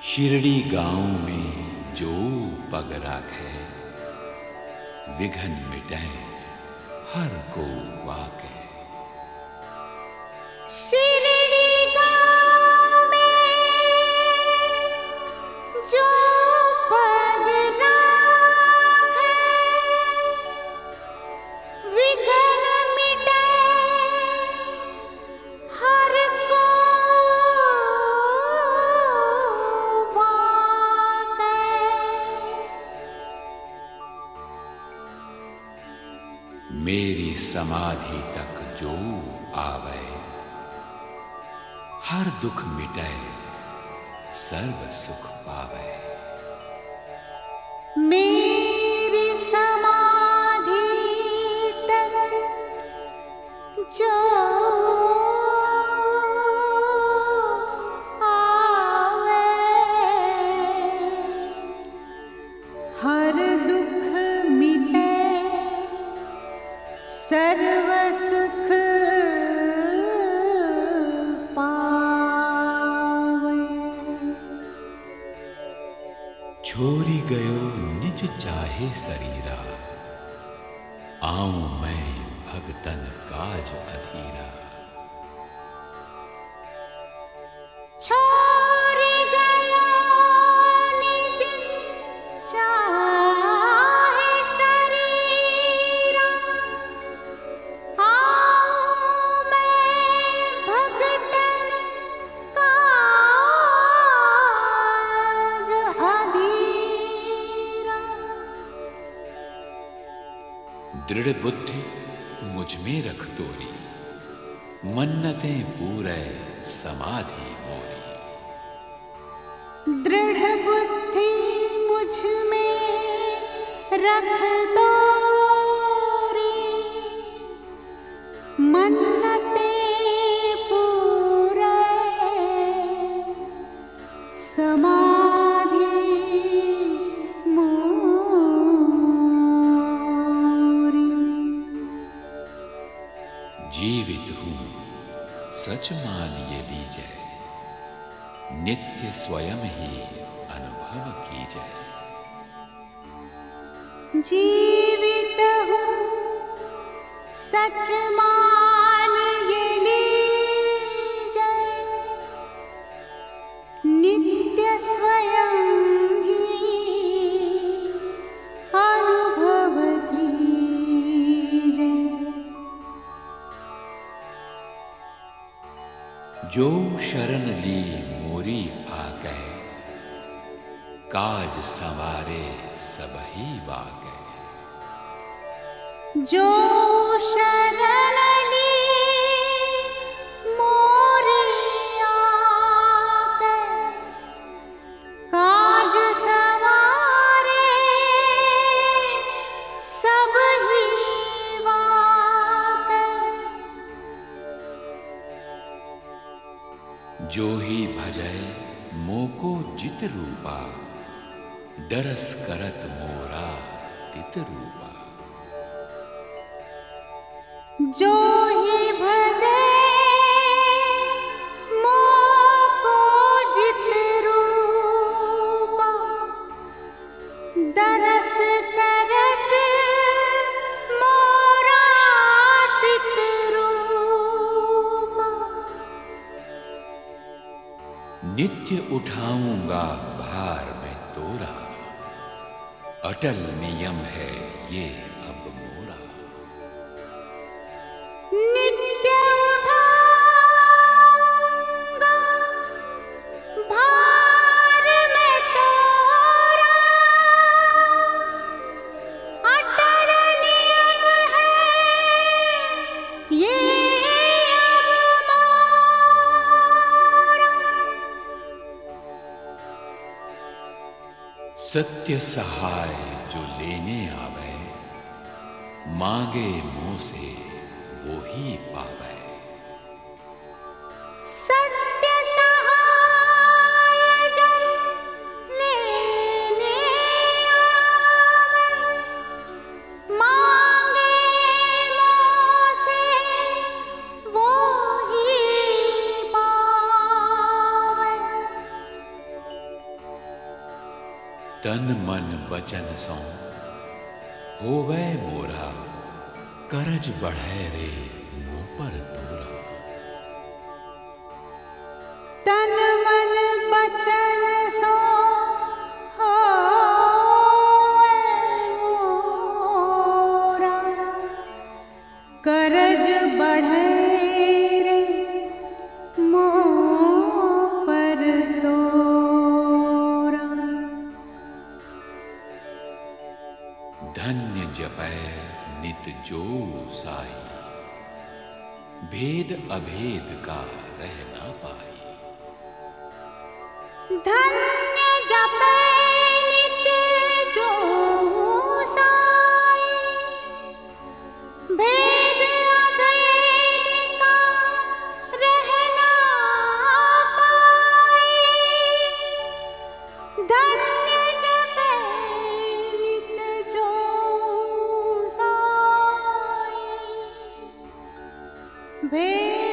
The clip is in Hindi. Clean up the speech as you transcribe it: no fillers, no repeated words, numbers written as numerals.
शिरडी गांव में जो पग राखे, विघन मिटै हर को वाके। शिरडी गांव में जो पग राखे, विघन मिटै हर को वाके। मेरी समाधि तक जो आवे, हर दुख मिटै सर्व सुख पावे। मेरी समाधि तक जो आवे, हर दुख मिटे सर्व सुख पावे। छोरी गयो निज चाहे शरीरा, आऊं मैं भगतन काज अधीरा। छोड़ गयो निज चाहे शरीरा, आऊं मैं भगतन काज अधीरा। दृढ़ बुद्धि मुझ में रख तोरी, मन्नतें पूरै समाधि मोरी। दृढ़ बुद्धि मुझ में रख तोरी, मन्नतें पूरै समाधि मोरी। जीवित हूं सच मान ये लीजै, नित्य स्वयं ही अनुभव कीजै। जीवित हूँ सच मान ये लीजै, नित्य स्वयं ही अनुभव कीजै। जो शरण ली मोरी आकै, काज संवारे सब ही वाकै। जो शरण ली मोरी आकै, काज संवारे सब ही वाकै। जो ही भजै मोको जित रूपा, दरस करत मोरा तित रूपा। जो ही भजे मोको जित रूपा, दरस करत मोरा तित रूपा। नित्य उठाऊंगा भार में तोरा, अटल नियम है ये अब मोरा। नित्य उठाऊंगा भार में तोरा, अटल नियम है ये अब मोरा। सत्य सहाय जो लेने आवे, मांगे मुंह से वो ही पावे। सत्य सहाय जो लेने आवे, मांगे मुँह से वो ही पावे। तन मन बचन सौ होवै मोरा, करज बढ़ै रे मुँह पर तोरा। तन मन बचन सो मोरा, करज बढ़ै रे मोह पर तोरा। धन्य जपै नित जो साई, भेद अभेद का रह ना पाई। धन्य जपै नित जो साई, भेद अभेद का रह ना पाई। धन्य जपै नित जो साई, भेद